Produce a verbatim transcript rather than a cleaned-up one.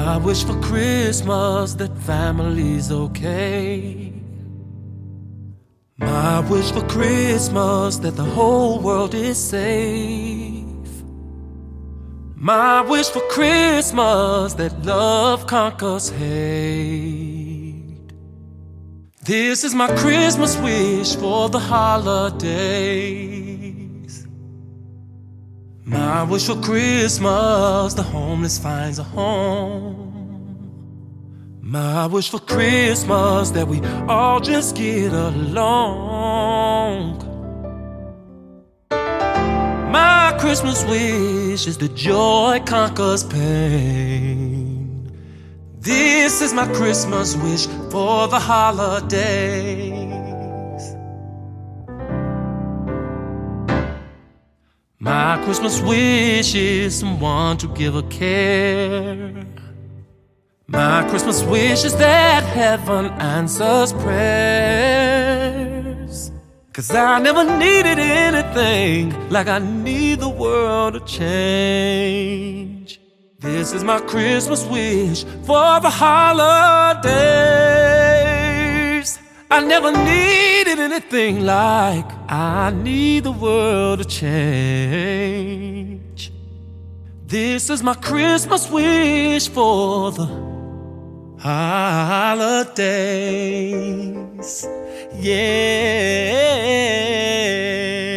I wish for Christmas that family's okay. My wish for Christmas that the whole world is safe. My wish for Christmas that love conquers hate. This is my Christmas wish for the holidays. My wish for Christmas, the homeless finds a home. My wish for Christmas that we all just get along. My Christmas wish is that joy conquers pain. This is my Christmas wish for the holidays. My Christmas wish is someone to give a care. My Christmas wish is that heaven answers prayers. 'Cause I never needed anything like I need the world to change. This is my Christmas wish for the holidays. I never needed anything like I need the world to change. This is my Christmas wish for the holidays. Yeah.